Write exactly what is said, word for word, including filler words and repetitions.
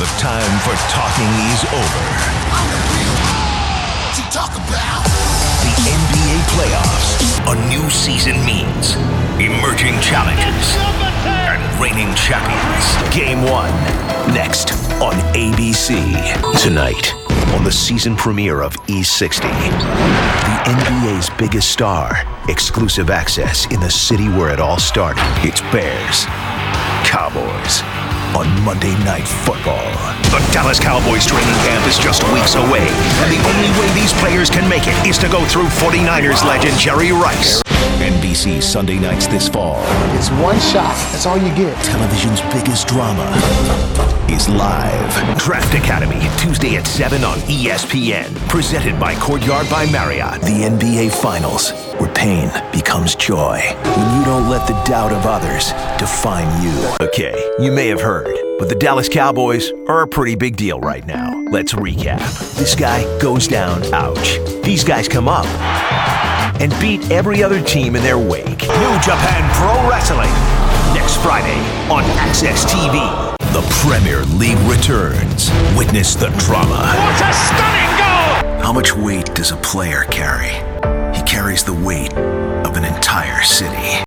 The time for talking is over. What you talk about? The N B A playoffs. A new season means emerging challenges and reigning champions. Game one, next on A B C. Tonight, on the season premiere of E sixty, the N B A's biggest star, exclusive access in the city where it all started. It's Bears, Cowboys, on Monday Night Football. The Dallas Cowboys training camp is just weeks away, and the only way these players can make it is to go through forty-niners legend Jerry Rice. N B C Sunday nights this fall. It's one shot. That's all you get. Television's biggest drama is live. Draft Academy, Tuesday at seven on E S P N. Presented by Courtyard by Marriott. The N B A Finals, where pain becomes joy. When you don't let the doubt of others define you. Okay, you may have heard, but the Dallas Cowboys are a pretty big deal right now. Let's recap. This guy goes down, ouch. These guys come up and beat every other team in their wake. New Japan Pro Wrestling, next Friday on Access T V. The Premier League returns. Witness the drama. What a stunning goal! How much weight does a player carry? He carries the weight of an entire city.